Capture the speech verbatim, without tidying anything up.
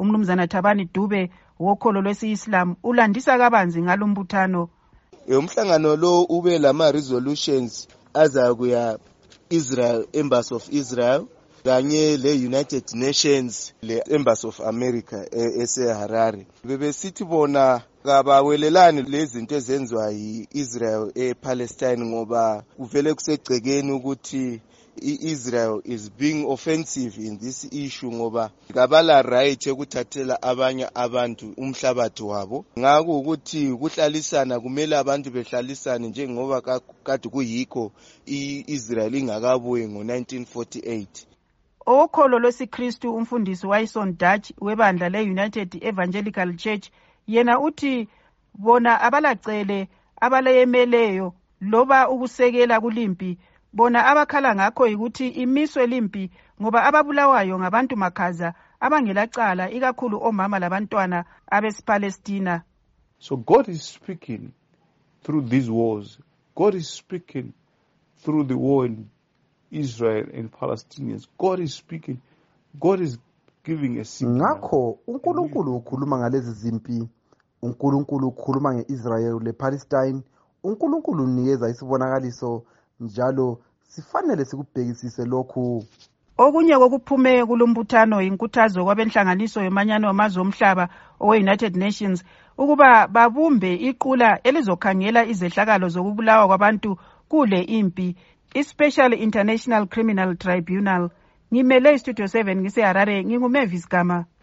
umnumzana Thabani Dube wokholo lwesi-Islam ulandisa kabanzi ngalombuthano. Umhlangano lo ube lama resolutions azakuya Israel, Embassy of Israel, kanye le United Nations, le Embassy of America ese Harare. Bebesithi bona kabawelelani lezinto ezenziwa yi-Israel ePalestine ngoba kuvele kusegcekeni ukuthi i-Israel is being offensive in this issue ngoba kabala right ekuthathela abanye abantu umhlabathi wabo. Ngakho ukuthi kuhlalisana kumele abantu behlalisane njengoba kade kuyikho i-Israel ingakabuyi ngo nineteen forty-eight. Okholo lwesiKristu umfundisi Wayson Dutch webandla le-United Evangelical Church yena uthi bona abalacele abaleyemeleyo loba ukusekela kulimpi bona abakhala ngakho ukuthi imiswe limpi ngoba ababulawayo ngabantu makhaza abangelacala ikakhulu omama labantwana abesipalestina. So God is speaking through these wars. God is speaking through the war in Israel and Palestinians. God is speaking. God is giving a signal. Ngakho uNkulunkulu ukhuluma ngalezi zimpi. uNkulunkulu ukhuluma ngeIsrael lePalestine. uNkulunkulu unikeza isibonakaliso njalo sifanele sikubhekisise lokhu. Okunye kokuphume kulombuthano inkuthazo kwabenhlanganiso yomanyano wamazwe omhlaba owe-United Nations ukuba babumbe iqula elizokhangela izehlakalo zokubulawa kwabantu kule impi, iSpecial International Criminal Tribunal. Ngimele iStudio seven ngise Harare, nginguMavis Gama.